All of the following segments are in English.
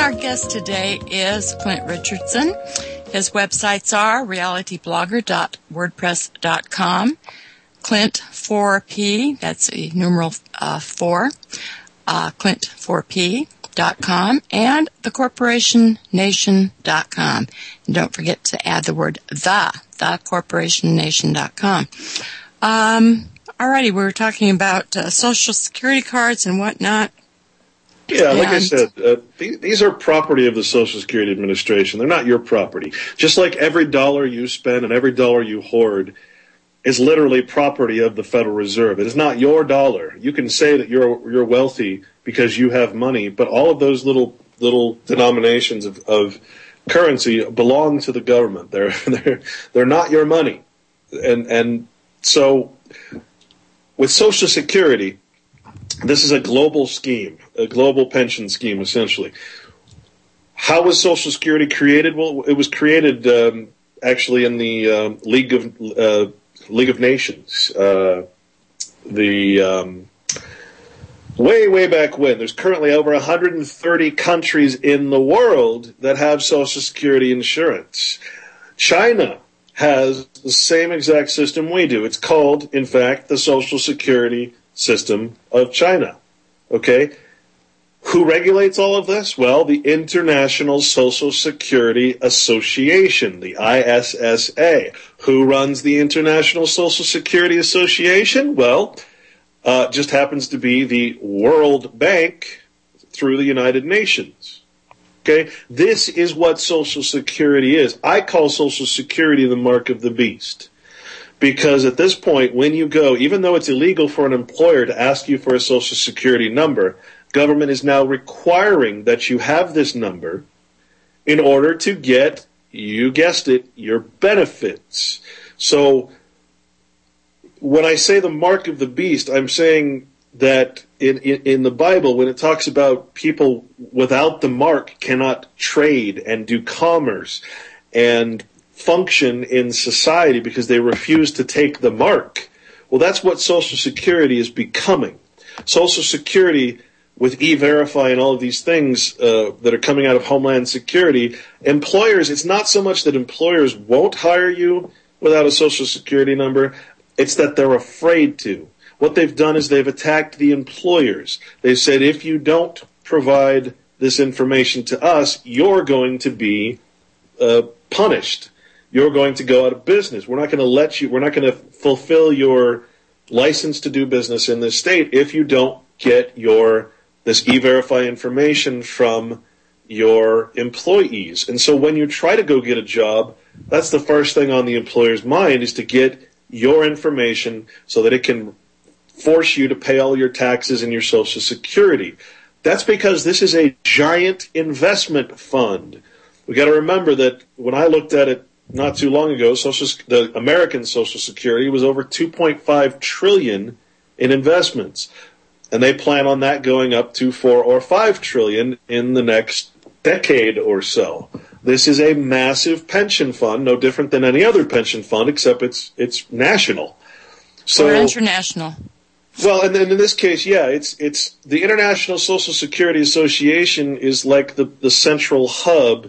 our guest today is Clint Richardson. His websites are realityblogger.wordpress.com, Clint4P, that's a numeral 4, Clint4P.com, and thecorporationnation.com. And don't forget to add the word thecorporationnation.com. Alrighty, we were talking about Social Security cards and whatnot. Yeah, like I said, these are property of the Social Security Administration. They're not your property. Just like every dollar you spend and every dollar you hoard is literally property of the Federal Reserve. It is not your dollar. You can say that you're wealthy because you have money, but all of those little denominations of currency belong to the government. They're not your money. And so with Social Security, this is a global scheme, a global pension scheme, essentially. How was Social Security created? Well, it was created actually in the League of Nations. Way back when. There's currently over 130 countries in the world that have Social Security insurance. China has the same exact system we do. It's called, in fact, the Social Security System of China. Okay? Who regulates all of this? Well, the International Social Security Association, the ISSA. Who runs the International Social Security Association? Well, just happens to be the World Bank through the United Nations. Okay? This is what Social Security is. I call Social Security the mark of the beast. Because at this point, when you go, even though it's illegal for an employer to ask you for a Social Security number, government is now requiring that you have this number in order to get, you guessed it, your benefits. So when I say the mark of the beast, I'm saying that in the Bible, when it talks about people without the mark cannot trade and do commerce and function in society because they refuse to take the mark. Well, that's what Social Security is becoming. Social Security, with E-Verify and all of these things that are coming out of Homeland Security, employers, it's not so much that employers won't hire you without a Social Security number, it's that they're afraid to. What they've done is they've attacked the employers. They've said, if you don't provide this information to us, you're going to be punished. You're going to go out of business. We're not going to let you, we're not going to fulfill your license to do business in this state if you don't get this E-Verify information from your employees. And so when you try to go get a job, that's the first thing on the employer's mind is to get your information so that it can force you to pay all your taxes and your Social Security. That's because this is a giant investment fund. We got to remember that when I looked at it not too long ago, the American Social Security was over $2.5 trillion in investments. And they plan on that going up to $4 or $5 trillion in the next decade or so. This is a massive pension fund, no different than any other pension fund, except it's national. Or international. Well, and then in this case, yeah, it's the International Social Security Association is like the central hub.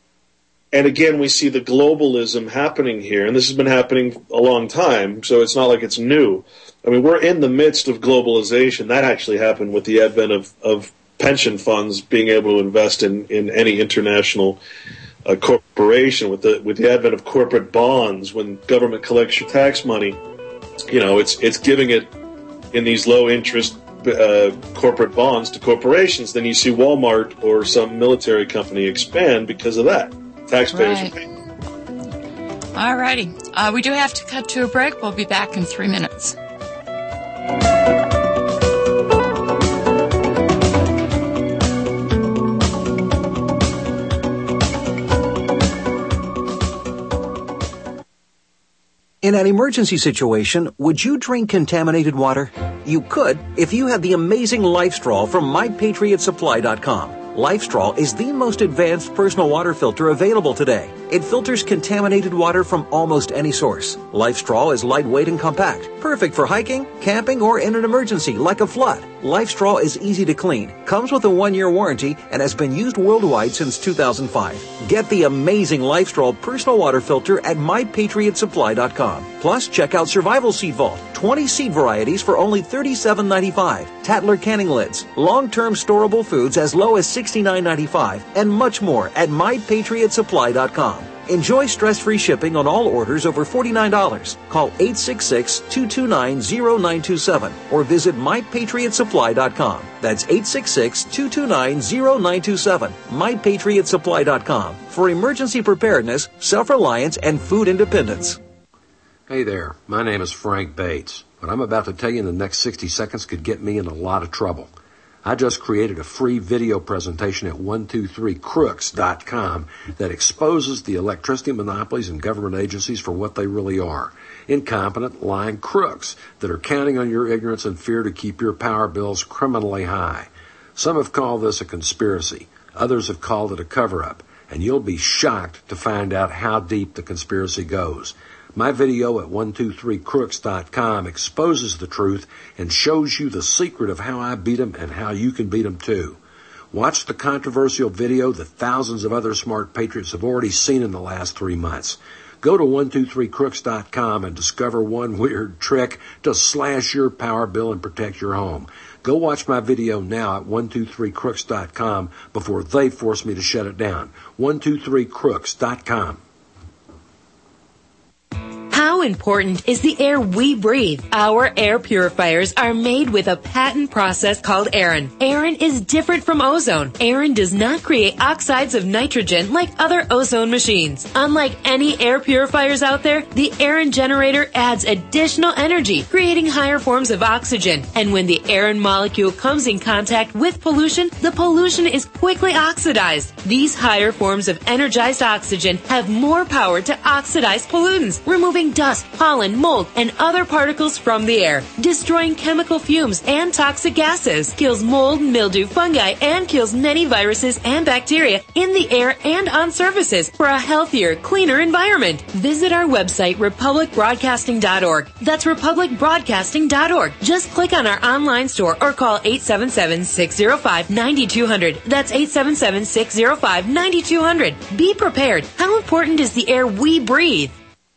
And again, we see the globalism happening here, and this has been happening a long time, so it's not like it's new. I mean, we're in the midst of globalization. That actually happened with the advent of pension funds being able to invest in any international corporation, with the advent of corporate bonds. When government collects your tax money, it's giving it in these low interest corporate bonds to corporations. Then you see Walmart or some military company expand because of that. Taxpayers are paying. All righty. We do have to cut to a break. We'll be back in 3 minutes. In an emergency situation, would you drink contaminated water? You could if you had the amazing LifeStraw from MyPatriotSupply.com. LifeStraw is the most advanced personal water filter available today. It filters contaminated water from almost any source. LifeStraw is lightweight and compact, perfect for hiking, camping, or in an emergency like a flood. LifeStraw is easy to clean, comes with a 1-year warranty, and has been used worldwide since 2005. Get the amazing LifeStraw personal water filter at MyPatriotSupply.com. Plus, check out Survival Seed Vault, 20 seed varieties for only $37.95. Tatler canning lids, long-term storable foods as low as $69.95, and much more at MyPatriotSupply.com. Enjoy stress-free shipping on all orders over $49. Call 866-229-0927 or visit MyPatriotSupply.com. That's 866-229-0927. MyPatriotSupply.com for emergency preparedness, self-reliance, and food independence. Hey there, my name is Frank Bates. What I'm about to tell you in the next 60 seconds could get me in a lot of trouble. I just created a free video presentation at 123crooks.com that exposes the electricity monopolies and government agencies for what they really are. Incompetent, lying crooks that are counting on your ignorance and fear to keep your power bills criminally high. Some have called this a conspiracy. Others have called it a cover-up. And you'll be shocked to find out how deep the conspiracy goes. My video at 123crooks.com exposes the truth and shows you the secret of how I beat them and how you can beat them too. Watch the controversial video that thousands of other smart patriots have already seen in the last 3 months. Go to 123crooks.com and discover one weird trick to slash your power bill and protect your home. Go watch my video now at 123crooks.com before they force me to shut it down. 123crooks.com. How important is the air we breathe? Our air purifiers are made with a patent process called Aeron. Aeron is different from ozone. Aeron does not create oxides of nitrogen like other ozone machines. Unlike any air purifiers out there, the Aeron generator adds additional energy, creating higher forms of oxygen. And when the Aeron molecule comes in contact with pollution, the pollution is quickly oxidized. These higher forms of energized oxygen have more power to oxidize pollutants, removing dust, pollen, mold, and other particles from the air, destroying chemical fumes and toxic gases, kills mold, mildew, fungi, and kills many viruses and bacteria in the air and on surfaces for a healthier, cleaner environment. Visit our website, republicbroadcasting.org. That's republicbroadcasting.org. Just click on our online store or call 877-605-9200. That's 877-605-9200. Be prepared. How important is the air we breathe?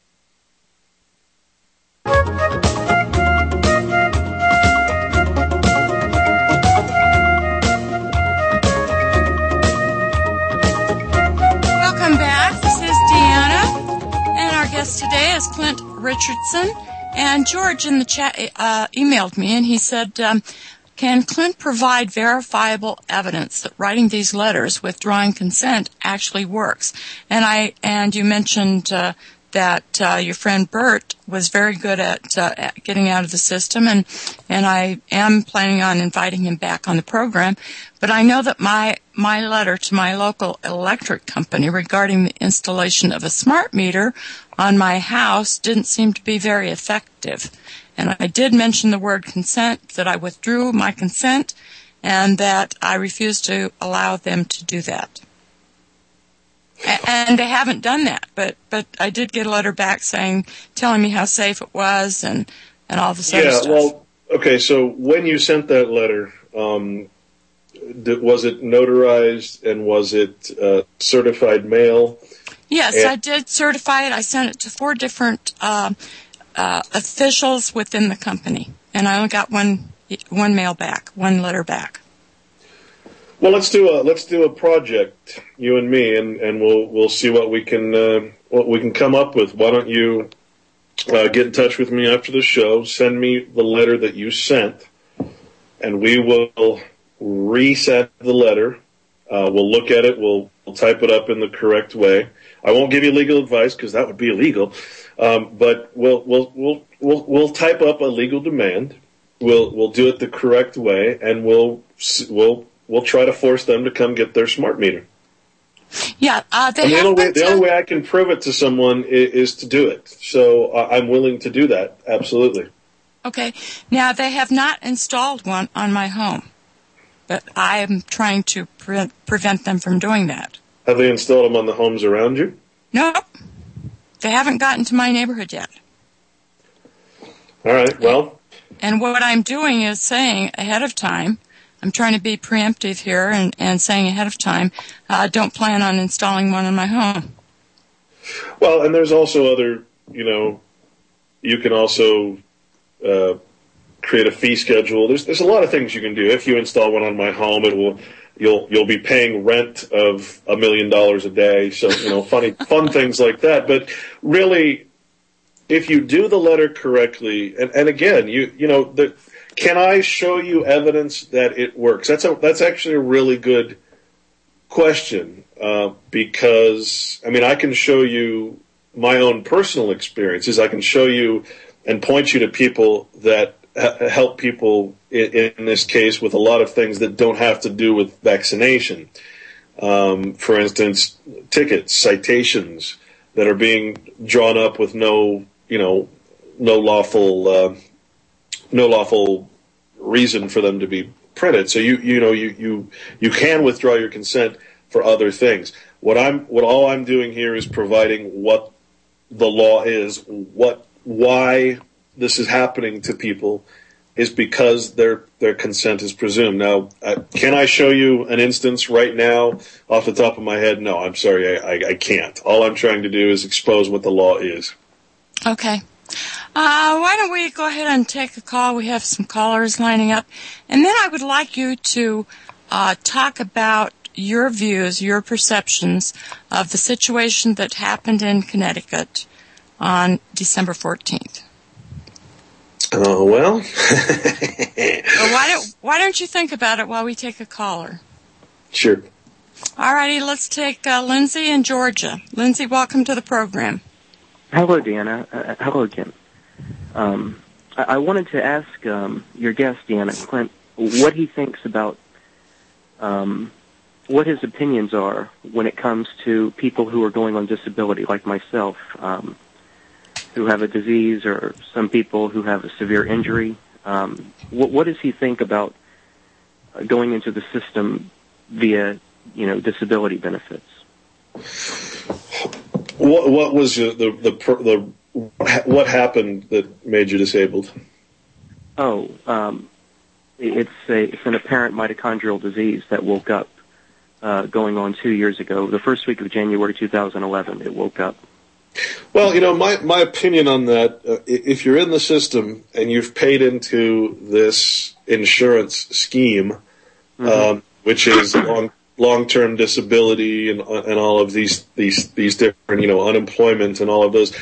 Welcome back. This is Deanna, and our guest today is Clint Richardson. And George in the chat emailed me, and he said, can Clint provide verifiable evidence that writing these letters withdrawing consent actually works? And you mentioned that your friend Bert was very good at getting out of the system, and I am planning on inviting him back on the program. But I know that my letter to my local electric company regarding the installation of a smart meter on my house didn't seem to be very effective. And I did mention the word consent, that I withdrew my consent, and that I refused to allow them to do that. And they haven't done that, but I did get a letter back telling me how safe it was and all this other stuff. Yeah, well, okay, so when you sent that letter, was it notarized and was it certified mail? Yes, I did certify it. I sent it to 4 different officials within the company, and I only got one letter back. Well, let's do a project, you and me, and we'll see what we can come up with. Why don't you get in touch with me after the show? Send me the letter that you sent, and we will resend the letter. We'll look at it. We'll type it up in the correct way. I won't give you legal advice because that would be illegal. But we'll type up a legal demand. We'll do it the correct way, and we'll try to force them to come get their smart meter. Yeah, the only way I can prove it to someone is to do it. So I'm willing to do that. Absolutely. Okay. Now they have not installed one on my home, but I am trying to prevent them from doing that. Have they installed them on the homes around you? Nope. They haven't gotten to my neighborhood yet. All right, well. And what I'm doing is saying ahead of time, I'm trying to be preemptive here and saying ahead of time, don't plan on installing one in my home. Well, and there's also other, you can also create a fee schedule. There's a lot of things you can do. If you install one on my home, you'll be paying rent of $1 million a day. So, fun things like that. But really, if you do the letter correctly, and again, can I show you evidence that it works? That's actually a really good question, because, I can show you my own personal experiences. I can show you and point you to people that help people in this case with a lot of things that don't have to do with vaccination. For instance, tickets, citations that are being drawn up with no lawful reason for them to be printed. So you can withdraw your consent for other things. All I'm doing here is providing what the law is, why this is happening to people is because their consent is presumed. Now, can I show you an instance right now off the top of my head? No, I'm sorry, I can't. All I'm trying to do is expose what the law is. Okay. Why don't we go ahead and take a call? We have some callers lining up. And then I would like you to talk about your views, your perceptions of the situation that happened in Connecticut on December 14th. Oh, well. Well, why don't you think about it while we take a caller? Sure. All righty, let's take Lindsay in Georgia. Lindsay, welcome to the program. Hello, Deanna. Hello again. I wanted to ask your guest, Deanna Clint, what he thinks about what his opinions are when it comes to people who are going on disability, like myself, who have a disease, or some people who have a severe injury. What does he think about going into the system via, disability benefits? What was what happened that made you disabled? It's an apparent mitochondrial disease that woke up going on 2 years ago. The first week of January 2011, it woke up. Well, my opinion on that, if you're in the system and you've paid into this insurance scheme, which is long-term disability and all of these different, unemployment and all of those,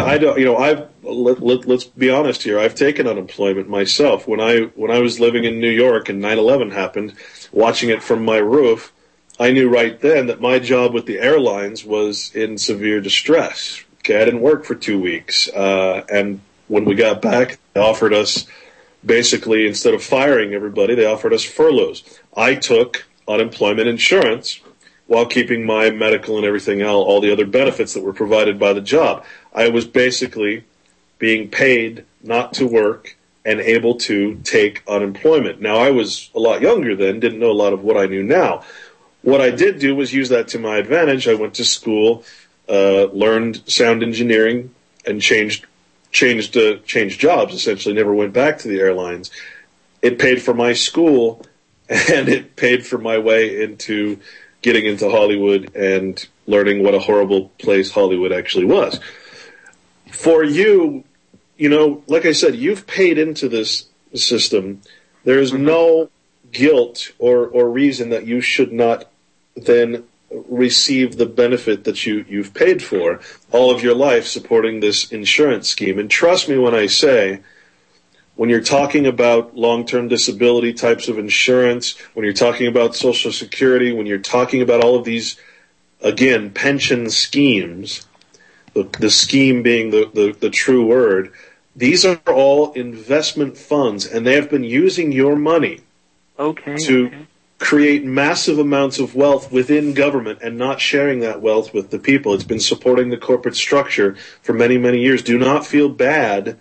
let's be honest here. I've taken unemployment myself. When I was living in New York and 9/11 happened, watching it from my roof, I knew right then that my job with the airlines was in severe distress. Okay, I didn't work for 2 weeks. And when we got back, they offered us, basically, instead of firing everybody, they offered us furloughs. I took unemployment insurance while keeping my medical and everything else, all the other benefits that were provided by the job. I was basically being paid not to work and able to take unemployment. Now, I was a lot younger then, didn't know a lot of what I knew now. What I did do was use that to my advantage. I went to school, learned sound engineering, and changed jobs, essentially, never went back to the airlines. It paid for my school, and it paid for my way into getting into Hollywood and learning what a horrible place Hollywood actually was. For you, like I said, you've paid into this system. There is no guilt or reason that you should not then receive the benefit that you've paid for all of your life supporting this insurance scheme. And trust me when I say, when you're talking about long-term disability types of insurance, when you're talking about Social Security, when you're talking about all of these, again, pension schemes, the scheme being the true word, these are all investment funds, and they have been using your money to create massive amounts of wealth within government and not sharing that wealth with the people. It's been supporting the corporate structure for many, many years. Do not feel bad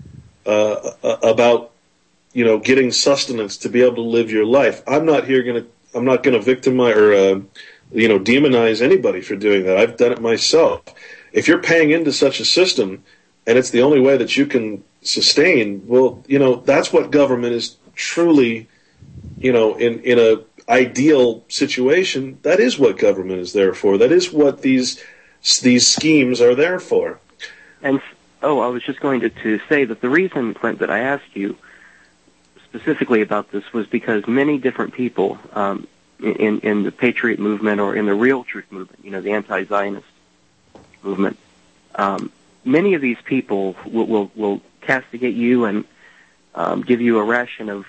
about getting sustenance to be able to live your life. I'm not going to victimize or demonize anybody for doing that. I've done it myself. If you're paying into such a system and it's the only way that you can sustain, well, that's what government is truly, in a ideal situation. That is what government is there for. That is what these schemes are there for. And I was just going to say that the reason, Clint, that I asked you specifically about this was because many different people in the Patriot movement or in the Real Truth movement, the anti-Zionist movement, many of these people will castigate you and give you a ration of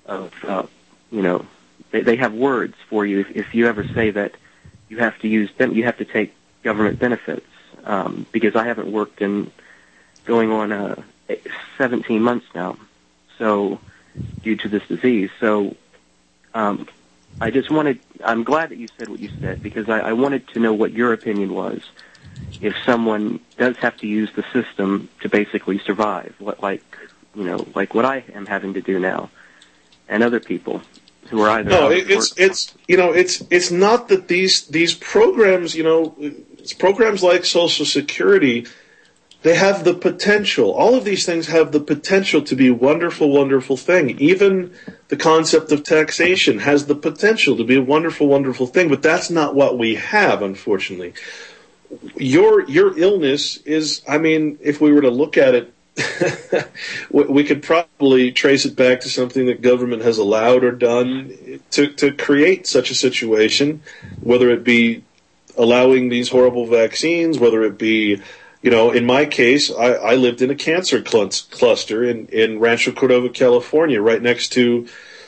they have words for you if you ever say that you have to take government benefits, because I haven't worked in going on 17 months now, so due to this disease. So I'm glad that you said what you said, because I wanted to know what your opinion was if someone does have to use the system to basically survive, like what I am having to do now, and other people who are either... No, it's not that these programs, it's programs like Social Security, they have the potential. All of these things have the potential to be a wonderful, wonderful thing. Even the concept of taxation has the potential to be a wonderful, wonderful thing, but that's not what we have, unfortunately. Your illness is, if we were to look at it, we could probably trace it back to something that government has allowed or done to create such a situation, whether it be allowing these horrible vaccines, whether it be, in my case, I lived in a cancer cluster in Rancho Cordova, California, right next to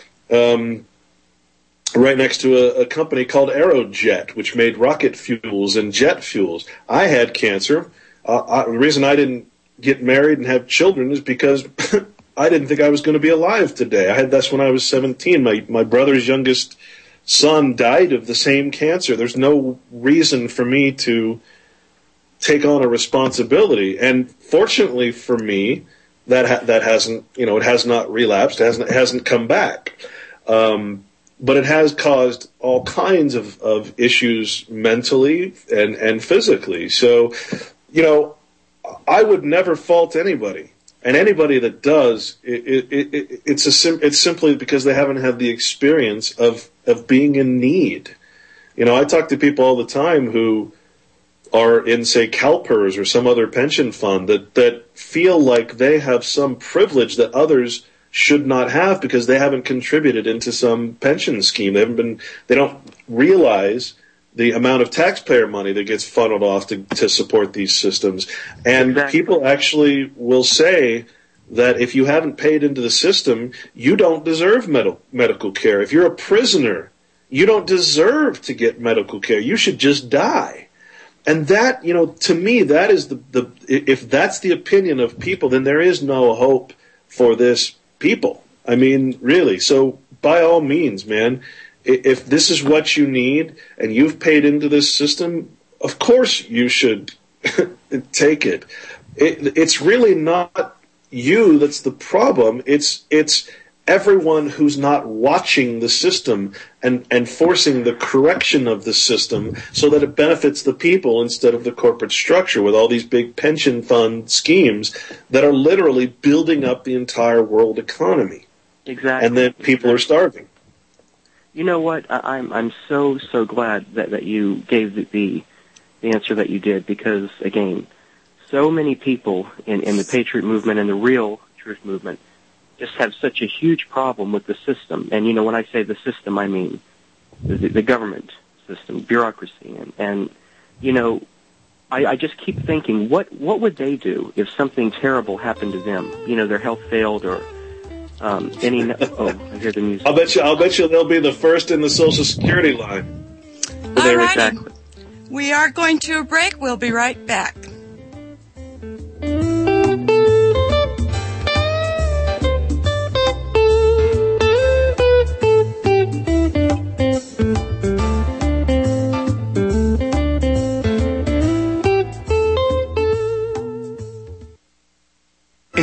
a company called Aerojet, which made rocket fuels and jet fuels. I had cancer. The reason I didn't get married and have children is because I didn't think I was going to be alive today. That's when I was 17. My brother's youngest son died of the same cancer. There's no reason for me to take on a responsibility. And fortunately for me, that hasn't, it has not relapsed, it hasn't come back. But it has caused all kinds of issues mentally and physically. So, I would never fault anybody. And anybody that does, it's simply because they haven't had the experience of being in need. I talk to people all the time who are in, say, CalPERS or some other pension fund that feel like they have some privilege that others should not have because they haven't contributed into some pension scheme. They don't realize the amount of taxpayer money that gets funneled off to support these systems. And exactly. People actually will say that if you haven't paid into the system, you don't deserve medical care. If you're a prisoner, you don't deserve to get medical care. You should just die. And that, to me, that is if that's the opinion of people, then there is no hope for this people. Really. So by all means, man, if this is what you need and you've paid into this system, of course you should take it. It's really not you that's the problem. It's everyone who's not watching the system and forcing the correction of the system so that it benefits the people instead of the corporate structure with all these big pension fund schemes that are literally building up the entire world economy. Exactly. And then people are starving. You know what? I'm so glad that you gave the answer that you did, because again, so many people in the Patriot movement and the Real Truth movement just have such a huge problem with the system. And when I say the system, I mean the government system, bureaucracy, and I just keep thinking, what would they do if something terrible happened to them? Their health failed or I hear the music. I'll bet you they'll be the first in the Social Security line. All right. Exactly. We are going to a break. We'll be right back.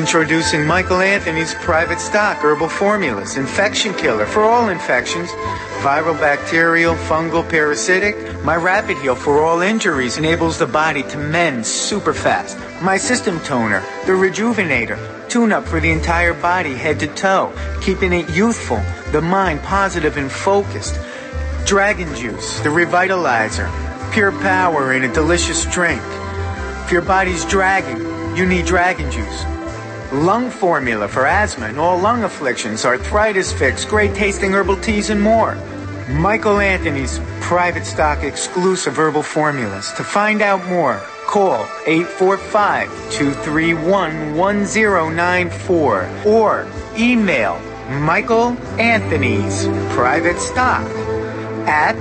Introducing Michael Anthony's Private Stock Herbal Formulas, infection killer for all infections, viral, bacterial, fungal, parasitic. My Rapid Heal for all injuries enables the body to mend super fast. My System Toner, the Rejuvenator, tune-up for the entire body, head to toe, keeping it youthful, the mind positive and focused. Dragon Juice, the Revitalizer, pure power in a delicious drink. If your body's dragging, you need Dragon Juice. Lung Formula for asthma and all lung afflictions, arthritis fix, great tasting herbal teas, and more. Michael Anthony's Private Stock exclusive herbal formulas. To find out more, call 845-231-1094 or email Michael Anthony's Private Stock at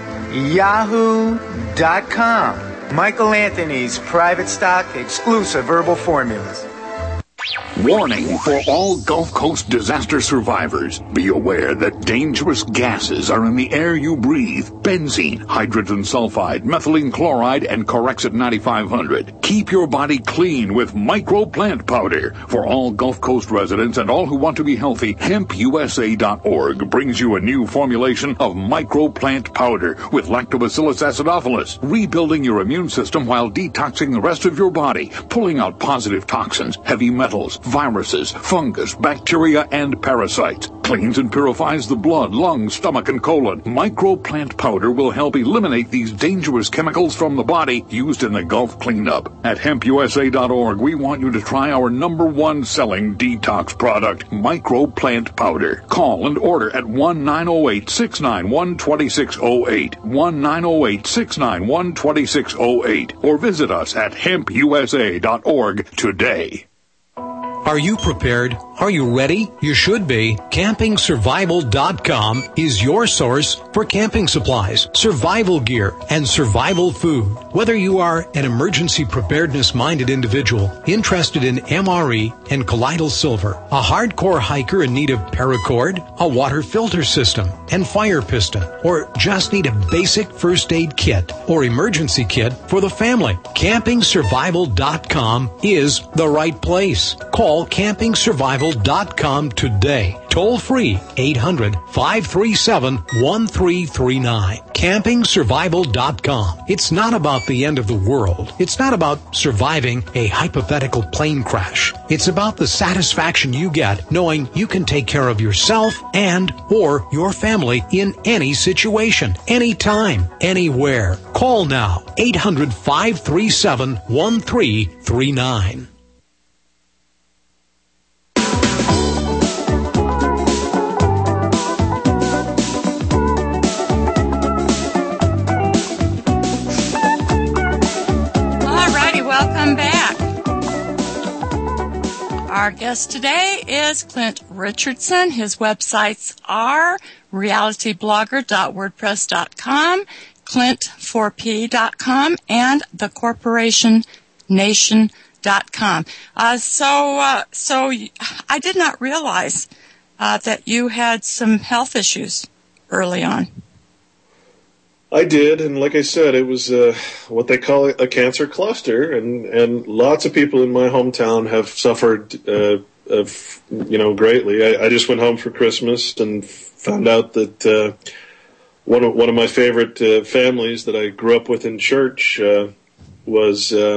yahoo.com. Michael Anthony's Private Stock exclusive herbal formulas. Warning for all Gulf Coast disaster survivors. Be aware that dangerous gases are in the air you breathe. Benzene, hydrogen sulfide, methylene chloride, and Corexit 9500. Keep your body clean with Micro Plant Powder. For all Gulf Coast residents and all who want to be healthy, HempUSA.org brings you a new formulation of Micro Plant Powder with Lactobacillus acidophilus, rebuilding your immune system while detoxing the rest of your body, pulling out positive toxins, heavy metals, viruses, fungus, bacteria, and parasites. Cleans and purifies the blood, lungs, stomach, and colon. Micro Plant Powder will help eliminate these dangerous chemicals from the body used in the Gulf cleanup. At HempUSA.org, we want you to try our #1 selling detox product, Micro Plant Powder. Call and order at 1-908-691-2608, 1-908-691-2608, or visit us at HempUSA.org today. Are you prepared? Are you ready? You should be. CampingSurvival.com is your source for camping supplies, survival gear, and survival food. Whether you are an emergency preparedness-minded individual interested in MRE and colloidal silver, a hardcore hiker in need of paracord, a water filter system, and fire piston, or just need a basic first aid kit or emergency kit for the family, CampingSurvival.com is the right place. Call CampingSurvival.com today. Toll free 800-537-1339. CampingSurvival.com. It's not about the end of the world. It's not about surviving a hypothetical plane crash. It's about the satisfaction you get knowing you can take care of yourself and or your family in any situation, anytime, anywhere. Call now 800-537-1339. Welcome back. Our guest today is Clint Richardson. His websites are realityblogger.wordpress.com, clint4p.com, and thecorporationnation.com. So I did not realize that you had some health issues early on. I did, and like I said, it was what they call a cancer cluster, and lots of people in my hometown have suffered, greatly. I just went home for Christmas and found out that one of my favorite families that I grew up with in church was 3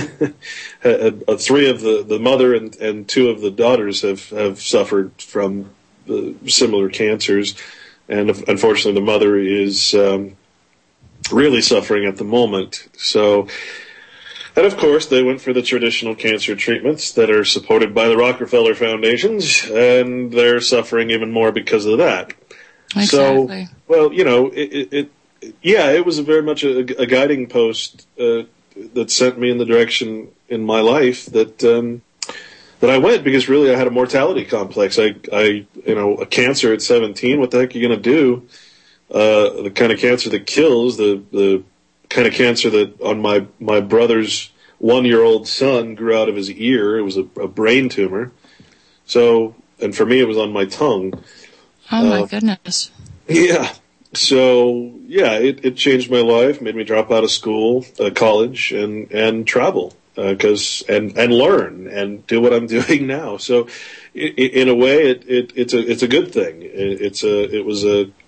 of the mother and 2 of the daughters have suffered from similar cancers, and unfortunately, the mother is really suffering at the moment. So, and of course, they went for the traditional cancer treatments that are supported by the Rockefeller Foundations, and they're suffering even more because of that. Exactly. So, well, it was very much a guiding post that sent me in the direction in my life that I went, because really I had a mortality complex. A cancer at 17, what the heck are you going to do? The kind of cancer that kills, the kind of cancer that on my brother's 1-year-old son grew out of his ear. It was a brain tumor. So, and for me, it was on my tongue. Oh my goodness. Yeah. So, yeah, it changed my life, made me drop out of school, college, and travel. and learn and do what I'm doing now. So, in a way, it's a good thing. It was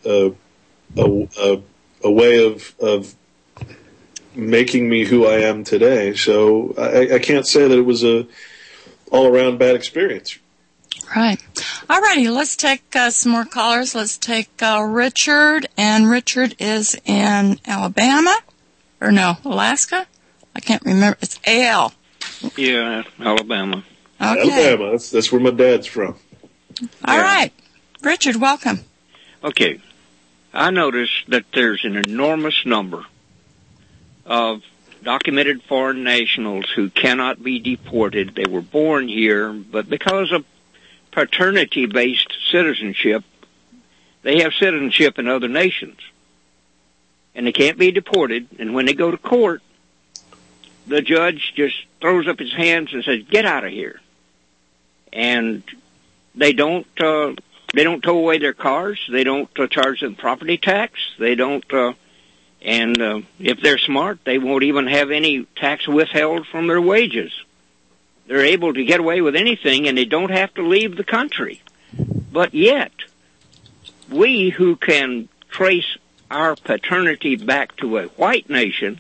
a way of making me who I am today. So I can't say that it was a all around bad experience. Right. All righty. Let's take some more callers. Let's take Richard, and Richard is in Alabama, or no, Alaska. I can't remember. It's AL. Yeah, Alabama. Okay. Alabama. That's where my dad's from. All right. Richard, welcome. Okay. I noticed that there's an enormous number of documented foreign nationals who cannot be deported. They were born here, but because of paternity-based citizenship, they have citizenship in other nations. And they can't be deported, and when they go to court, the judge just throws up his hands and says, "Get out of here." And they don't tow away their cars. They don't charge them property tax. They don't, and if they're smart, they won't even have any tax withheld from their wages. They're able to get away with anything, and they don't have to leave the country. But yet, we who can trace our paternity back to a white nation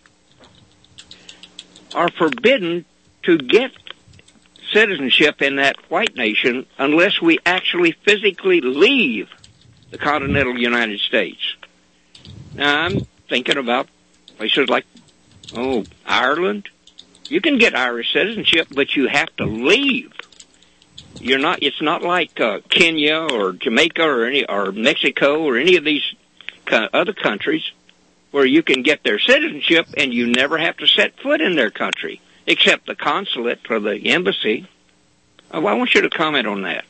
are forbidden to get citizenship in that white nation unless we actually physically leave the continental United States. Now, I'm thinking about places like, Ireland. You can get Irish citizenship, but you have to leave. It's not like Kenya or Jamaica or Mexico or any of these other countries where you can get their citizenship and you never have to set foot in their country, except the consulate or the embassy. I want you to comment on that.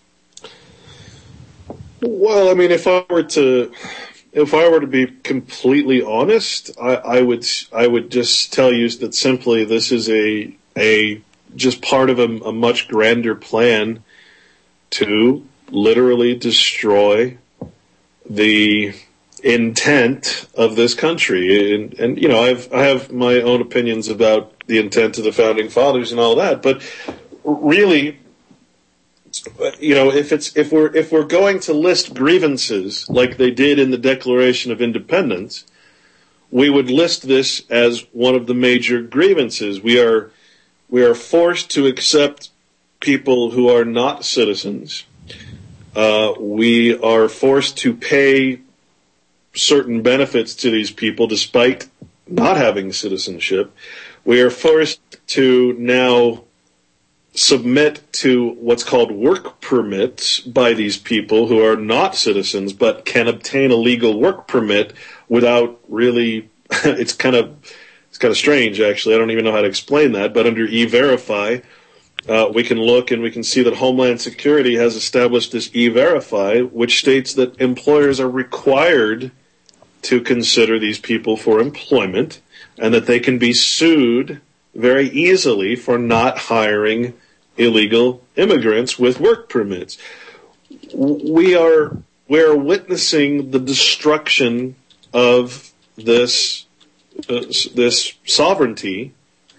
Well, I mean, if I were to be completely honest, I would just tell you that simply this is a just part of a much grander plan to literally destroy the intent of this country. And you know, I have my own opinions about the intent of the founding fathers and all that, but really, you know, if we're going to list grievances like they did in the Declaration of Independence, we would list this as one of the major grievances. We are forced to accept people who are not citizens. We are forced to pay certain benefits to these people despite not having citizenship. We are forced to now submit to what's called work permits by these people who are not citizens but can obtain a legal work permit without really it's kind of strange, actually. I don't even know how to explain that, but under E-Verify, we can look and we can see that Homeland Security has established this E-Verify, which states that employers are required to consider these people for employment and that they can be sued very easily for not hiring illegal immigrants with work permits. We are witnessing the destruction of this sovereignty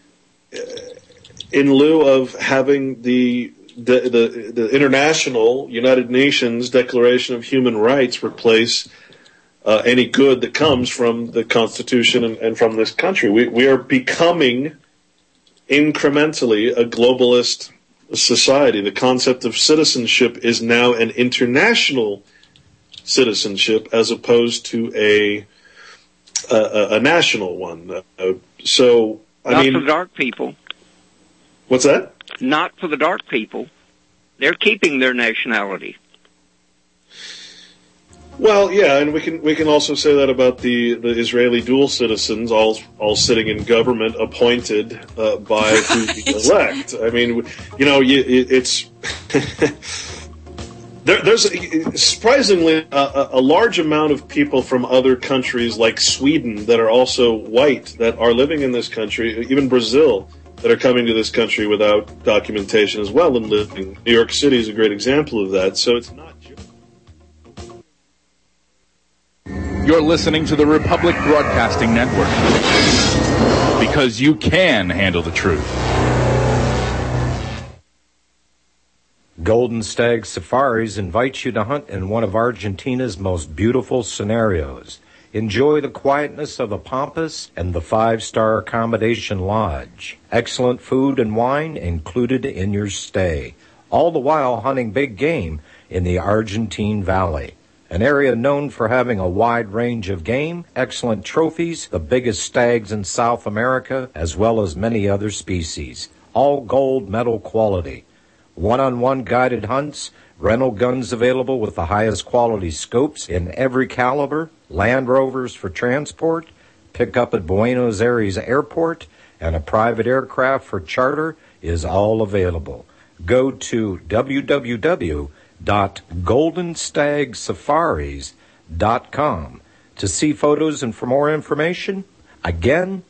in lieu of having the international United Nations Declaration of Human Rights replace any good that comes from the Constitution and from this country. We are becoming incrementally a globalist society. The concept of citizenship is now an international citizenship as opposed to a national one. Not for the dark people. What's that? Not for the dark people. They're keeping their nationality. Well, yeah, and we can also say that about the Israeli dual citizens, all sitting in government appointed by who we elect. I mean, you know, it's there's surprisingly a large amount of people from other countries like Sweden that are also white that are living in this country, even Brazil, that are coming to this country without documentation as well and living. New York City is a great example of that. So it's not just... You're listening to the Republic Broadcasting Network. because you can handle the truth. Golden Stag Safaris invites you to hunt in one of Argentina's most beautiful scenarios. Enjoy the quietness of the Pampas and the 5-star accommodation lodge. Excellent food and wine included in your stay, all the while hunting big game in the Argentine Valley, an area known for having a wide range of game, excellent trophies, the biggest stags in South America, as well as many other species, all gold medal quality. One-on-one guided hunts, rental guns available with the highest quality scopes in every caliber, Land Rovers for transport, pick up at Buenos Aires Airport, and a private aircraft for charter is all available. Go to www.goldenstagsafaris.com to see photos and for more information. Again,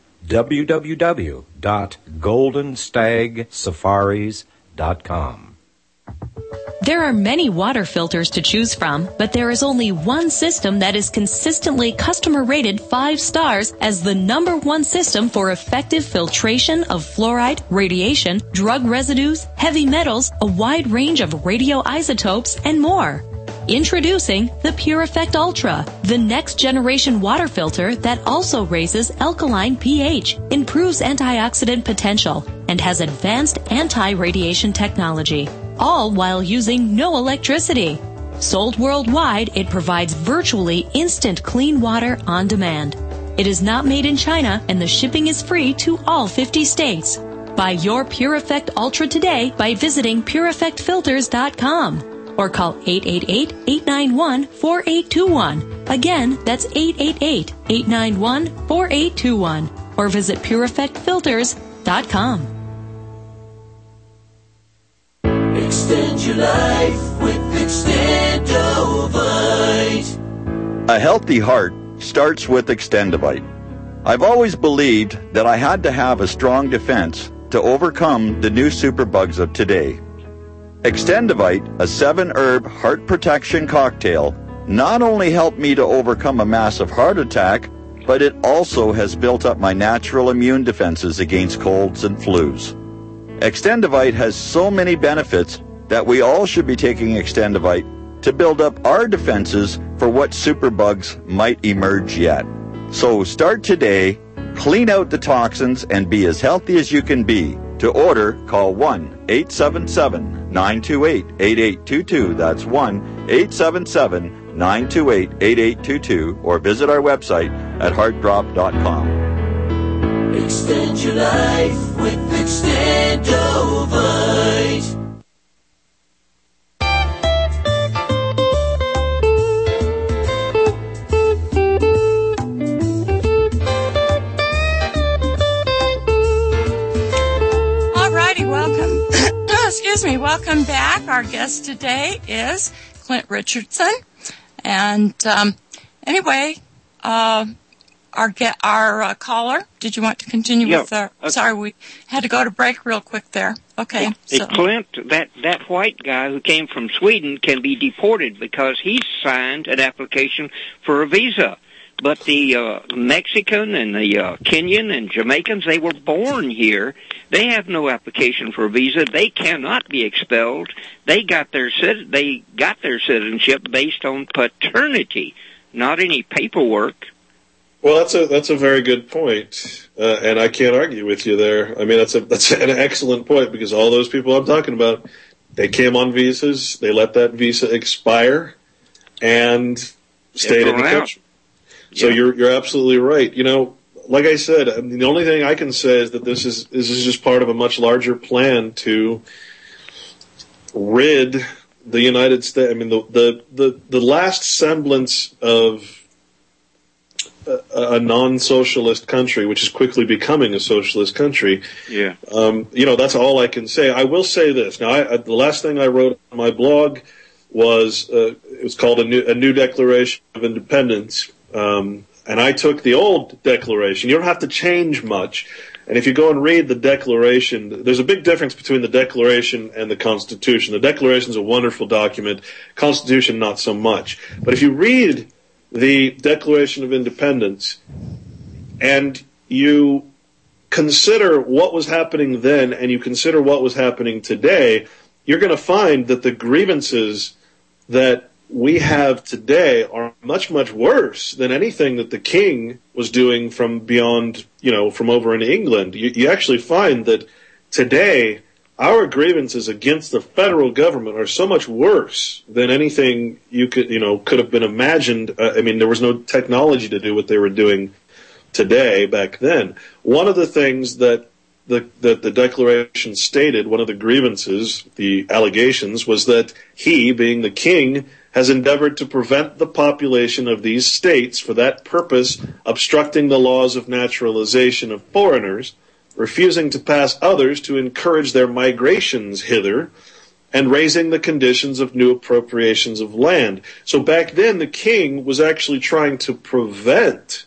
www.goldenstagsafaris.com. There are many water filters to choose from, but there is only one system that is consistently customer rated 5 stars as the #1 system for effective filtration of fluoride, radiation, drug residues, heavy metals, a wide range of radioisotopes, and more. Introducing the Pure Effect Ultra, the next generation water filter that also raises alkaline pH, improves antioxidant potential, and has advanced anti-radiation technology, all while using no electricity. Sold worldwide, it provides virtually instant clean water on demand. It is not made in China, and the shipping is free to all 50 states. Buy your Pure Effect Ultra today by visiting PureEffectFilters.com. or call 888-891-4821. Again, that's 888-891-4821. Or visit PureEffectFilters.com. Extend your life with Extendovite. A healthy heart starts with Extendovite. I've always believed that I had to have a strong defense to overcome the new superbugs of today. Extendovite, a 7-herb heart protection cocktail, not only helped me to overcome a massive heart attack, but it also has built up my natural immune defenses against colds and flus. Extendovite has so many benefits that we all should be taking Extendovite to build up our defenses for what superbugs might emerge yet. So start today, clean out the toxins, and be as healthy as you can be. To order, call 1-877-928-8822. That's 1-877-928-8822. Or visit our website at heartdrop.com. Extend your life with Extendovite. Welcome back. Our guest today is Clint Richardson. And anyway, our caller, did you want to continue with our... Sorry, we had to go to break real quick there. Okay. Hey, Clint, that white guy who came from Sweden can be deported because he signed an application for a visa. But the Mexican and the Kenyan and Jamaicans, they were born here. They have no application for a visa. They cannot be expelled. They got their citizenship based on paternity, not any paperwork. Well, that's a very good point, and I can't argue with you there. I mean, that's an excellent point, because all those people I'm talking about, they came on visas, they let that visa expire, and stayed in the country. So you're absolutely right. You know, like I said, the only thing I can say is that this is just part of a much larger plan to rid the United States. I mean, the last semblance of a non-socialist country, which is quickly becoming a socialist country. Yeah. You know, that's all I can say. I will say this. Now, the last thing I wrote on my blog was it was called a new Declaration of Independence. And I took the old Declaration. You don't have to change much. And if you go and read the Declaration, there's a big difference between the Declaration and the Constitution. The Declaration is a wonderful document. Constitution, not so much. But if you read the Declaration of Independence and you consider what was happening then and you consider what was happening today, you're going to find that the grievances that we have today are much, much worse than anything that the king was doing from beyond, from over in England. You actually find that today our grievances against the federal government are so much worse than anything you could have been imagined. There was no technology to do what they were doing today back then. One of the things that the Declaration stated, one of the grievances, the allegations, was that he, being the king, has endeavored to prevent the population of these states, for that purpose obstructing the laws of naturalization of foreigners, refusing to pass others to encourage their migrations hither, and raising the conditions of new appropriations of land. So back then the king was actually trying to prevent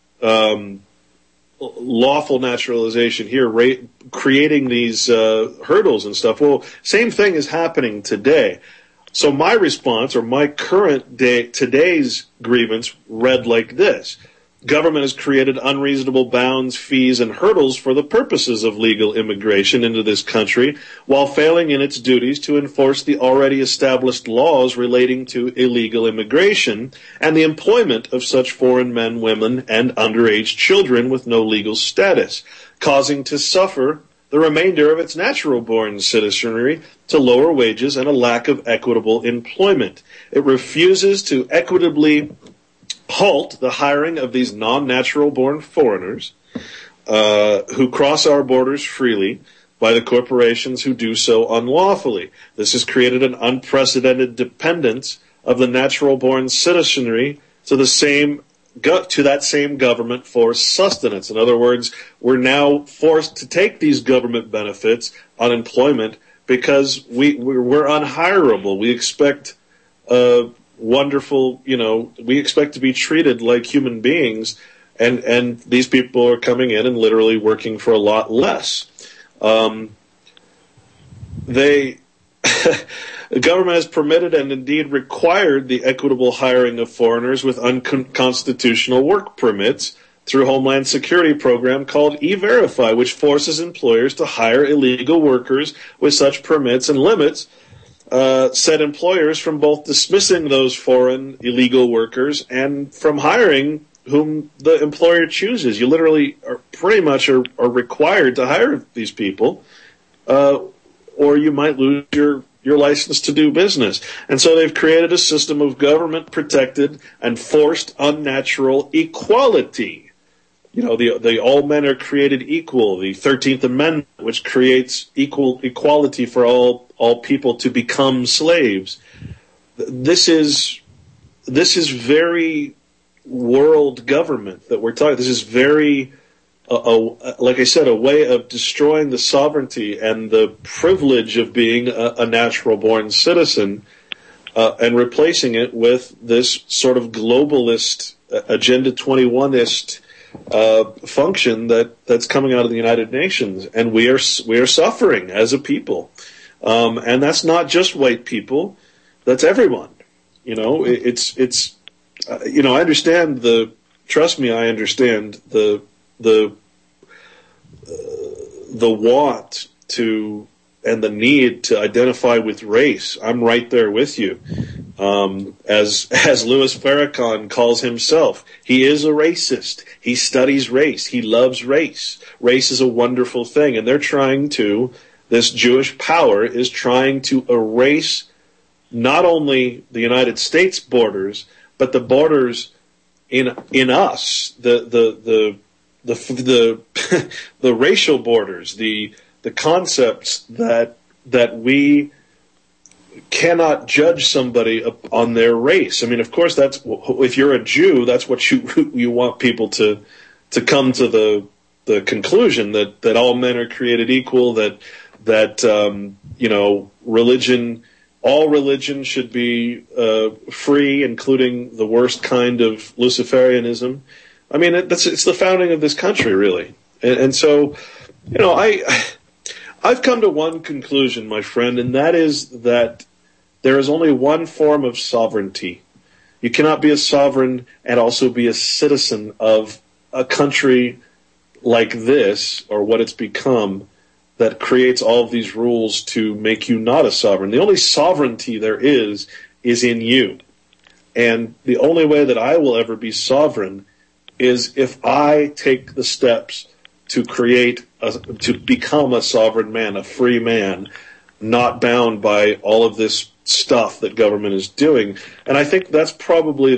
lawful naturalization here, creating these hurdles and stuff. Well, same thing is happening today. So my response, or my today's grievance, read like this. Government has created unreasonable bounds, fees, and hurdles for the purposes of legal immigration into this country, while failing in its duties to enforce the already established laws relating to illegal immigration and the employment of such foreign men, women, and underage children with no legal status, causing to suffer the remainder of its natural-born citizenry to lower wages and a lack of equitable employment. It refuses to equitably halt the hiring of these non-natural-born foreigners who cross our borders freely by the corporations who do so unlawfully. This has created an unprecedented dependence of the natural-born citizenry to that same government for sustenance. In other words, we're now forced to take these government benefits, unemployment, because we're unhirable. We expect we expect to be treated like human beings, and these people are coming in and literally working for a lot less. The government has permitted and indeed required the equitable hiring of foreigners with unconstitutional work permits through Homeland Security program called E-Verify, which forces employers to hire illegal workers with such permits and limits set employers from both dismissing those foreign illegal workers and from hiring whom the employer chooses. You literally are pretty much are required to hire these people, or you might lose your license to do business. And so they've created a system of government-protected and forced unnatural equality. The all men are created equal, the 13th Amendment, which creates equality for all people to become slaves. This is very world government that we're talking. This is very, like I said, a way of destroying the sovereignty and the privilege of being a natural-born citizen, and replacing it with this sort of globalist, Agenda 21-ist function that's coming out of the United Nations, and we are suffering as a people, and that's not just white people, that's everyone. I understand trust me, I understand the want to and the need to identify with race. I'm right there with you. As Louis Farrakhan calls himself, he is a racist. He studies race. He loves race. Race is a wonderful thing. And this Jewish power is trying to erase not only the United States borders, but the borders in us, the racial borders, the concepts that we cannot judge somebody on their race. I mean, of course, if you're a Jew, that's what you want people to come to the conclusion that all men are created equal, that all religion should be free, including the worst kind of Luciferianism. I mean, it's the founding of this country, really. And so, I've come to one conclusion, my friend, and that is that there is only one form of sovereignty. You cannot be a sovereign and also be a citizen of a country like this, or what it's become, that creates all of these rules to make you not a sovereign. The only sovereignty there is in you. And the only way that I will ever be sovereign is if I take the steps to to become a sovereign man, a free man, not bound by all of this stuff that government is doing. And I think that's probably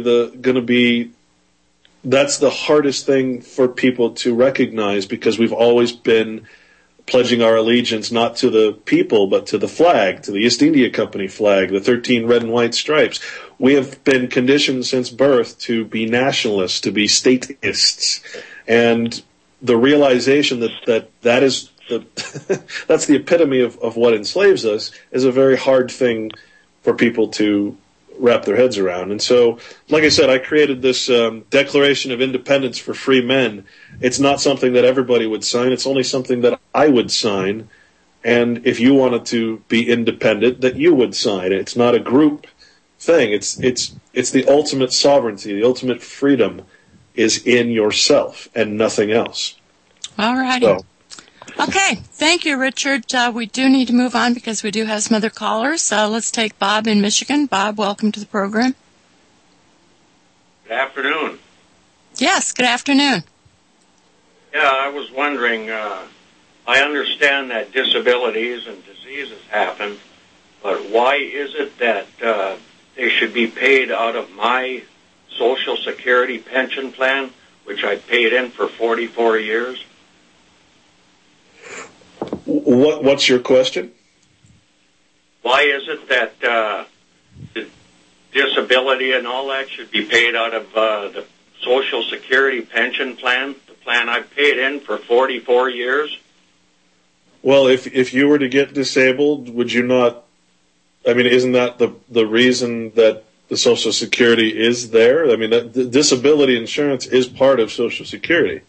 that's the hardest thing for people to recognize, because we've always been pledging our allegiance not to the people but to the flag, to the East India Company flag, the 13 red and white stripes. We have been conditioned since birth to be nationalists, to be stateists, and the realization that is that's the epitome of what enslaves us is a very hard thing for people to wrap their heads around. And so, like I said, I created this Declaration of Independence for Free Men. It's not something that everybody would sign. It's only something that I would sign. And if you wanted to be independent, that you would sign. It's not a group thing. It's the ultimate sovereignty. The ultimate freedom is in yourself and nothing else. All righty. So. Okay. Thank you, Richard. We do need to move on because we do have some other callers. Let's take Bob in Michigan. Bob, welcome to the program. Good afternoon. Yes, good afternoon. Yeah, I was wondering, I understand that disabilities and diseases happen, but why is it that they should be paid out of my Social Security pension plan, which I paid in for 44 years? What's your question? Why is it that the disability and all that should be paid out of the Social Security pension plan, the plan I paid in for 44 years? Well, if you were to get disabled, would you not? I mean, isn't that the reason that the Social Security is there? I mean, the disability insurance is part of Social Security.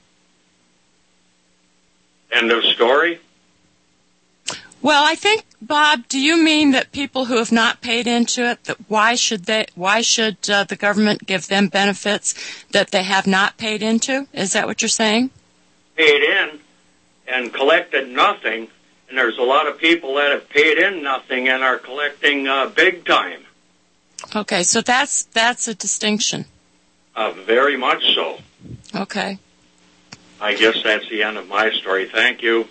End of story? Well, I think, Bob, do you mean that people who have not paid into it, that why should the government give them benefits that they have not paid into? Is that what you're saying? Paid in and collected nothing, and there's a lot of people that have paid in nothing and are collecting big time. Okay, so that's a distinction. Very much so. Okay. I guess that's the end of my story. Thank you.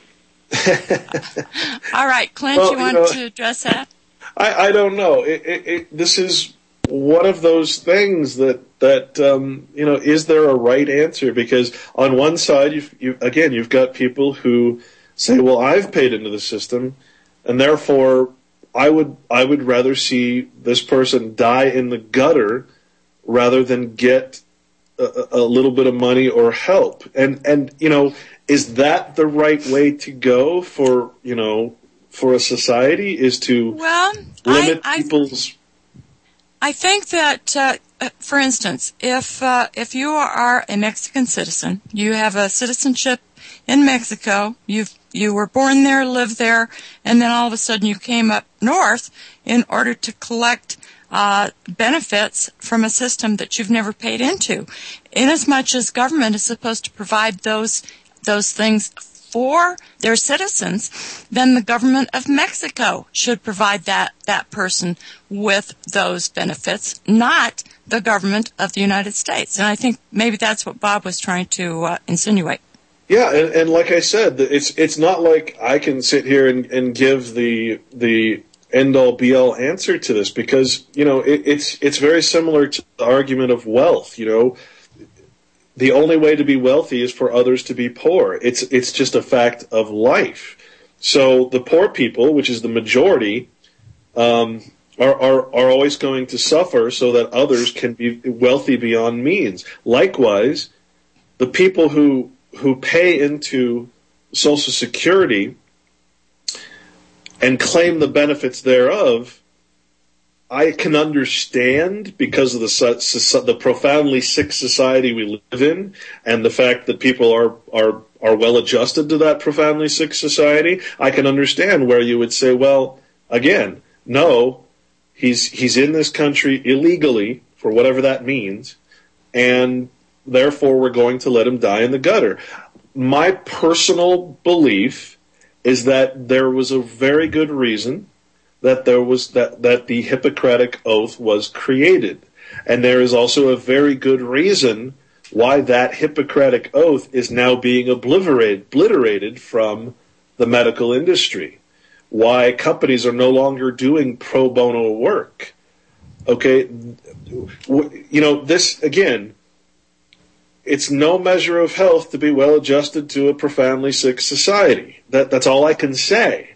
All right, Clint, you want to address that? I don't know. This is one of those things that is there a right answer? Because on one side, you've got people who say, well, I've paid into the system, and therefore I would rather see this person die in the gutter rather than get a little bit of money or help. And is that the right way to go for a society, is to limit people's... I think that, for instance, if you are a Mexican citizen, you have a citizenship in Mexico, you were born there, lived there, and then all of a sudden you came up north in order to collect benefits from a system that you've never paid into. Inasmuch as government is supposed to provide those things for their citizens, then the government of Mexico should provide that person with those benefits, not the government of the United States. And I think maybe that's what Bob was trying to insinuate. Yeah, and like I said, it's not like I can sit here and give the end-all be-all answer to this, because it's very similar to the argument of wealth. The only way to be wealthy is for others to be poor. It's just a fact of life. So the poor people, which is the majority, are always going to suffer so that others can be wealthy beyond means. Likewise, the people who pay into Social Security and claim the benefits thereof, I can understand, because of the profoundly sick society we live in, and the fact that people are well adjusted to that profoundly sick society. I can understand where you would say, well, again, no, he's in this country illegally, for whatever that means, and therefore we're going to let him die in the gutter. my personal belief is that there was a very good reason that that the Hippocratic Oath was created. And there is also a very good reason why that Hippocratic Oath is now being obliterated from the medical industry. Why companies are no longer doing pro bono work. Okay, this, again, it's no measure of health to be well adjusted to a profoundly sick society. That's all I can say.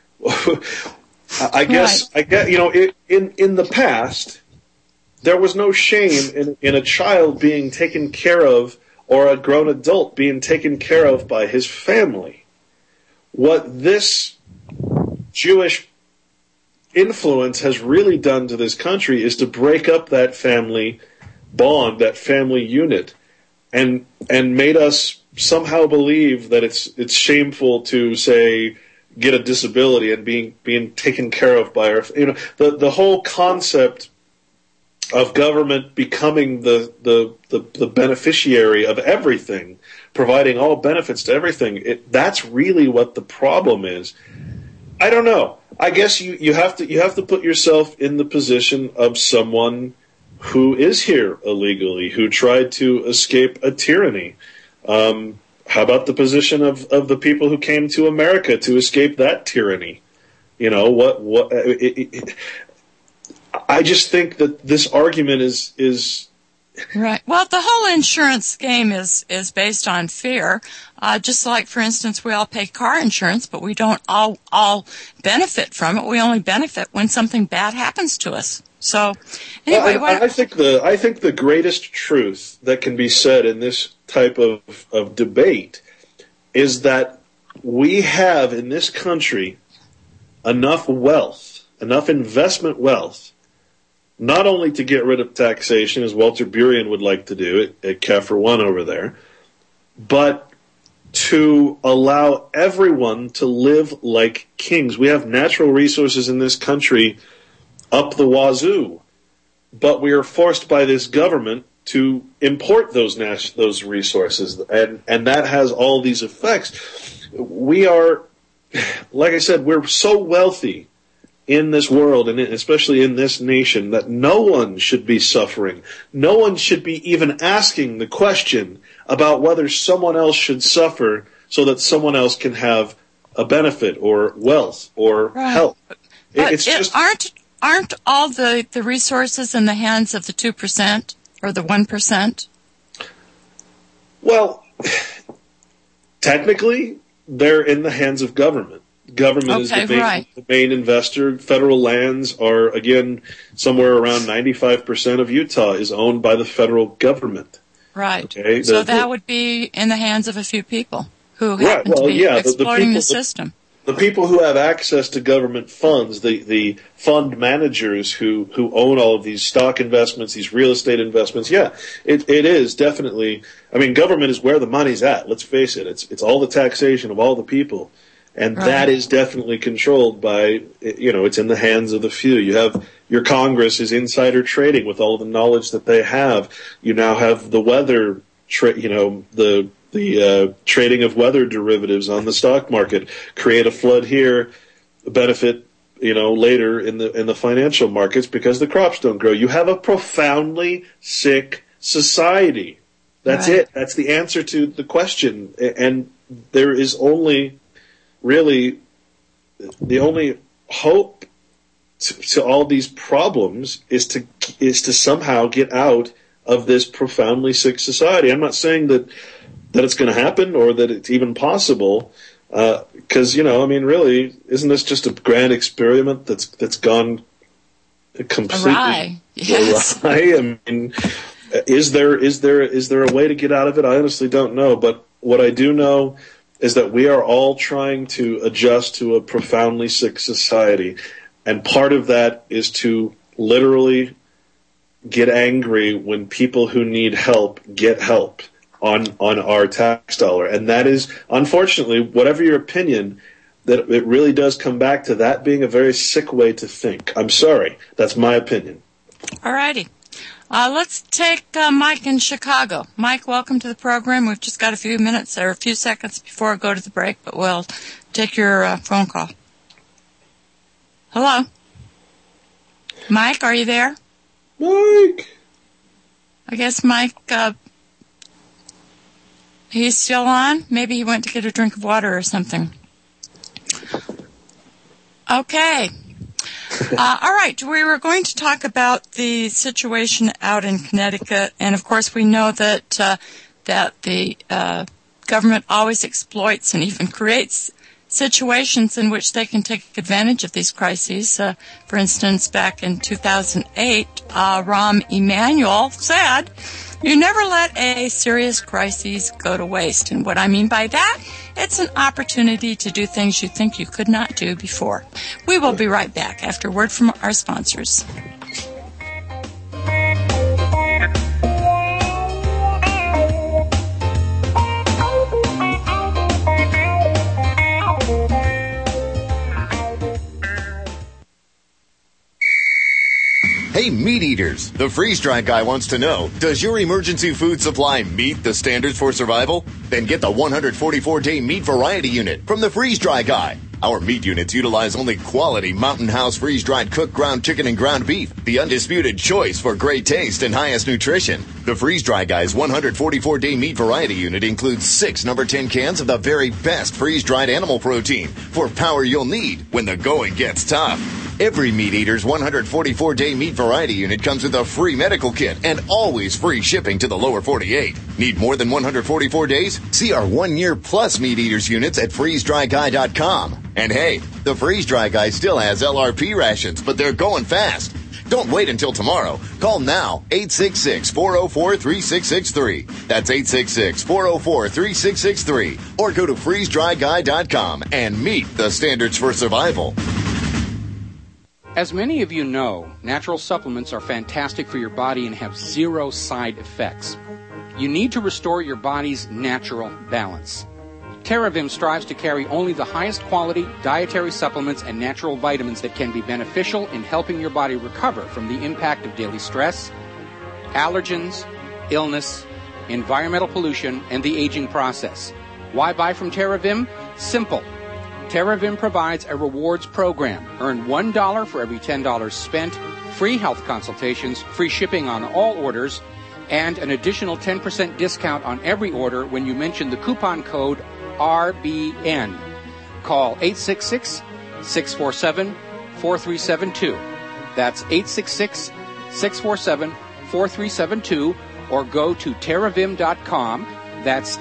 I get, in the past, there was no shame in a child being taken care of or a grown adult being taken care of by his family. What this Jewish influence has really done to this country is to break up that family bond, that family unit, and made us somehow believe that it's shameful to, say, get a disability and being taken care of by our, the whole concept of government becoming the beneficiary of everything, providing all benefits to everything. That's really what the problem is. I don't know. I guess you have to put yourself in the position of someone who is here illegally, who tried to escape a tyranny. How about the position of the people who came to America to escape that tyranny? I just think that this argument is right. Well, the whole insurance game is based on fear. Just like, for instance, we all pay car insurance, but we don't all benefit from it. We only benefit when something bad happens to us. So, anyway, I think the greatest truth that can be said in this type of debate is that we have in this country enough wealth, enough investment wealth, not only to get rid of taxation, as Walter Burien would like to do at CAFR One over there, but to allow everyone to live like kings. We have natural resources in this country up the wazoo, but we are forced by this government to import those resources, and that has all these effects. We are, like I said, we're so wealthy in this world, and especially in this nation, that no one should be suffering. No one should be even asking the question about whether someone else should suffer so that someone else can have a benefit or wealth or help. But aren't all the resources in the hands of the 2% or the 1%? Well, technically, they're in the hands of government. Government is the main investor. Federal lands are, again, somewhere around 95% of Utah is owned by the federal government. Right. Okay? So that would be in the hands of a few people who happen to be exploiting the system. The people who have access to government funds, the fund managers who own all of these stock investments, these real estate investments, it is definitely, I mean, government is where the money's at. Let's face it. It's all the taxation of all the people. And that is definitely controlled by, it's in the hands of the few. You have your Congress is insider trading with all the knowledge that they have. You now have the weather, the trading of weather derivatives on the stock market. Create a flood here, benefit, later in the financial markets because the crops don't grow. You have a profoundly sick society. That's it. That's the answer to the question. And there is only really, the only hope to all these problems is to somehow get out of this profoundly sick society. I'm not saying that it's going to happen or that it's even possible, because really, isn't this just a grand experiment that's gone completely awry? Yes. awry? I mean, is there a way to get out of it? I honestly don't know, but what I do know is that we are all trying to adjust to a profoundly sick society. And part of that is to literally get angry when people who need help get help on our tax dollar. And that is, unfortunately, whatever your opinion, that it really does come back to that being a very sick way to think. I'm sorry. That's my opinion. All righty. Let's take Mike in Chicago. Mike, welcome to the program. We've just got a few minutes or a few seconds before I go to the break, but we'll take your phone call. Hello? Mike, are you there? Mike! I guess Mike, he's still on. Maybe he went to get a drink of water or something. Okay. All right. We were going to talk about the situation out in Connecticut, and of course we know that that the government always exploits and even creates situations in which they can take advantage of these crises. For instance, back in 2008, Rahm Emanuel said, "You never let a serious crisis go to waste." And what I mean by that, it's an opportunity to do things you think you could not do before. We will be right back after a word from our sponsors. Hey, meat eaters, the freeze-dry guy wants to know, does your emergency food supply meet the standards for survival? Then get the 144-day meat variety unit from the freeze-dry guy. Our meat units utilize only quality Mountain House freeze-dried cooked ground chicken and ground beef, the undisputed choice for great taste and highest nutrition. The freeze-dry guy's 144-day meat variety unit includes 6 number 10 cans of the very best freeze-dried animal protein for power you'll need when the going gets tough. Every Meat Eater's 144-day meat variety unit comes with a free medical kit and always free shipping to the lower 48. Need more than 144 days? See our 1-year plus Meat Eaters units at freezedryguy.com. And hey, the Freeze Dry Guy still has LRP rations, but they're going fast. Don't wait until tomorrow. Call now, 866-404-3663. That's 866-404-3663. Or go to freezedryguy.com and meet the standards for survival. As many of you know, natural supplements are fantastic for your body and have 0 side effects. You need to restore your body's natural balance. TerraVim strives to carry only the highest quality dietary supplements and natural vitamins that can be beneficial in helping your body recover from the impact of daily stress, allergens, illness, environmental pollution, and the aging process. Why buy from TerraVim? Simple. TerraVim provides a rewards program. Earn $1 for every $10 spent, free health consultations, free shipping on all orders, and an additional 10% discount on every order when you mention the coupon code RBN. Call 866-647-4372. That's 866-647-4372, or go to terravim.com. That's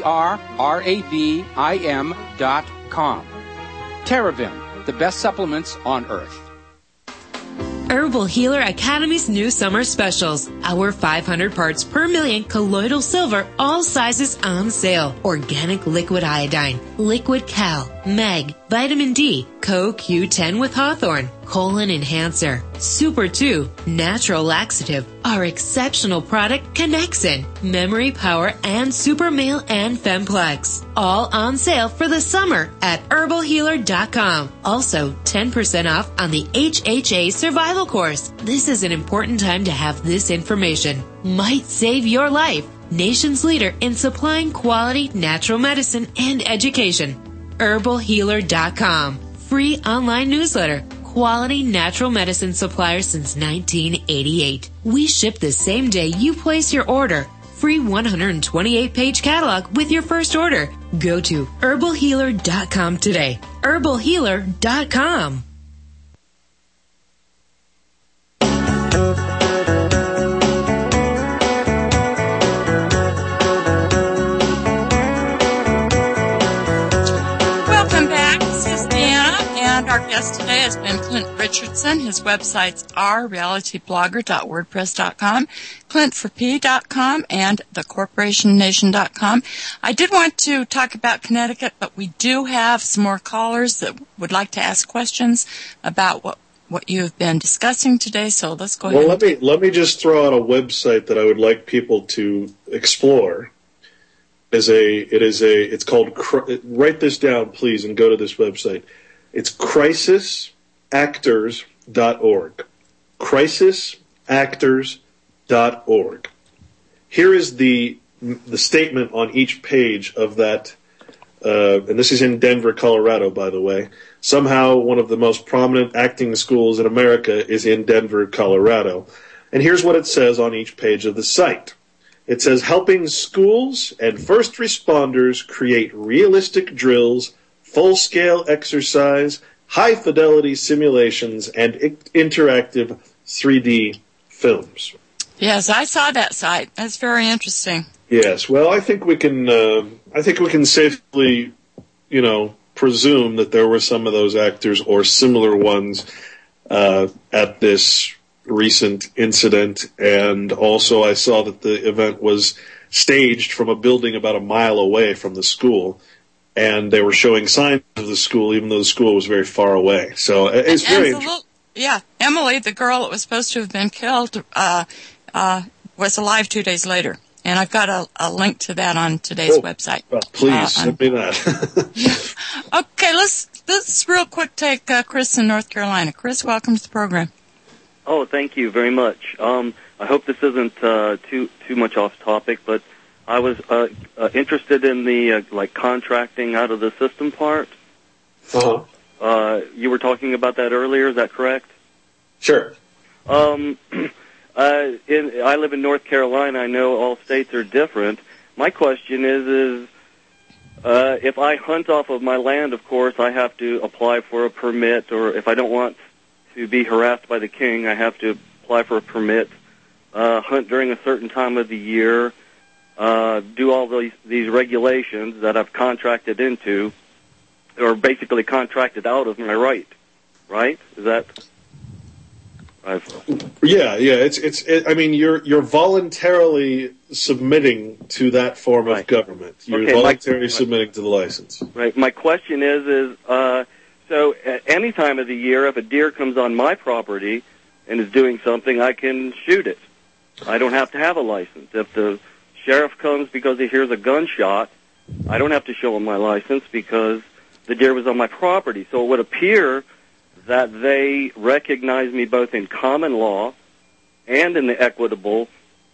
TerraVim.com. TerraVim, the best supplements on earth. Herbal Healer Academy's new summer specials. Our 500 parts per million colloidal silver, all sizes on sale. Organic liquid iodine, liquid cal, mag, vitamin D, CoQ10 with Hawthorne, colon enhancer, Super 2, natural laxative, our exceptional product Connexin, memory power, and Super Male and Femplex. All on sale for the summer at herbalhealer.com. Also, 10% off on the HHA survival course. This is an important time to have this information. Might save your life. Nation's leader in supplying quality natural medicine and education. herbalhealer.com. Free online newsletter. Quality natural medicine supplier since 1988. We ship the same day you place your order. Free 128-page catalog with your first order. Go to herbalhealer.com today. herbalhealer.com. Welcome back. This is Deanna, and our guest today has been Clint Richardson. His websites are realityblogger.wordpress.com, clintforp.com, and thecorporationnation.com. I did want to talk about Connecticut, but we do have some more callers that would like to ask questions about what you've been discussing today, so let's go ahead. Well, let me just throw out a website that I would like people to explore. It's called, write this down, please, and go to this website. It's crisisactors.org. Crisisactors.org. denvercolorado.org. Here is the statement on each page of that, and this is in Denver, Colorado, by the way. Somehow one of the most prominent acting schools in America is in Denver, Colorado. And here's what it says on each page of the site. It says, helping schools and first responders create realistic drills, full-scale exercise, high-fidelity simulations, and interactive 3D films. Yes, I saw that site. That's very interesting. Yes, well, I think we can safely, presume that there were some of those actors or similar ones at this recent incident. And also I saw that the event was staged from a building about a mile away from the school, and they were showing signs of the school even though the school was very far away. So it's very interesting. Yeah, Emily, the girl that was supposed to have been killed, was alive 2 days later. And I've got a link to that on today's website. Well, please, send me that. Okay, let's real quick take Chris in North Carolina. Chris, welcome to the program. Oh, thank you very much. I hope this isn't too much off topic, but I was interested in the contracting out of the system part. Uh-huh. You were talking about that earlier, is that correct? Sure. I live in North Carolina. I know all states are different. My question is if I hunt off of my land, of course, I have to apply for a permit, or if I don't want to be harassed by the king, I have to apply for a permit, hunt during a certain time of the year, do all these regulations that I've contracted into, or basically contracted out of my right Is that... Yeah. I mean, you're voluntarily submitting to that form of government. You're voluntarily submitting to the license. Right. My question is so at any time of the year, if a deer comes on my property and is doing something, I can shoot it. I don't have to have a license. If the sheriff comes because he hears a gunshot, I don't have to show him my license because the deer was on my property. So it would appear that they recognize me both in common law and in the equitable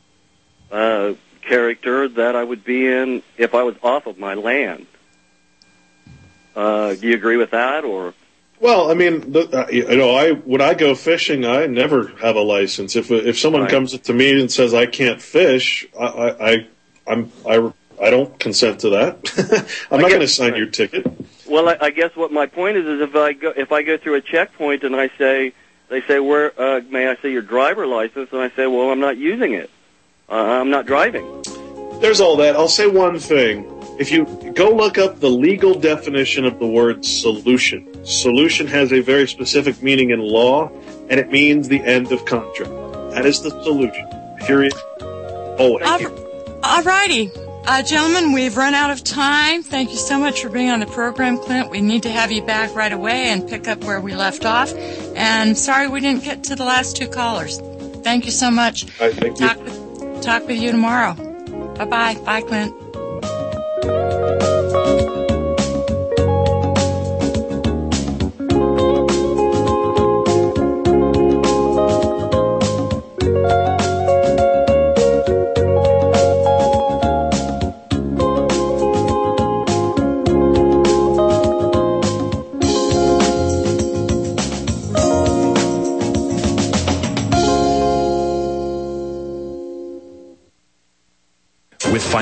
character that I would be in if I was off of my land. Do you agree with that, or? Well, I mean, when I go fishing, I never have a license. If someone comes to me and says I can't fish, I don't consent to that. I'm not going to sign your ticket. Well, I guess what my point is if I go through a checkpoint and they say, where may I see your driver license? And I say, well, I'm not using it. I'm not driving. There's all that. I'll say one thing. If you go look up the legal definition of the word solution, solution has a very specific meaning in law, and it means the end of contract. That is the solution. Period. Always. All righty. Gentlemen, we've run out of time. Thank you so much for being on the program, Clint. We need to have you back right away and pick up where we left off. And sorry we didn't get to the last two callers. Thank you so much. All right, thank you. Talk with you tomorrow. Bye-bye. Bye, Clint.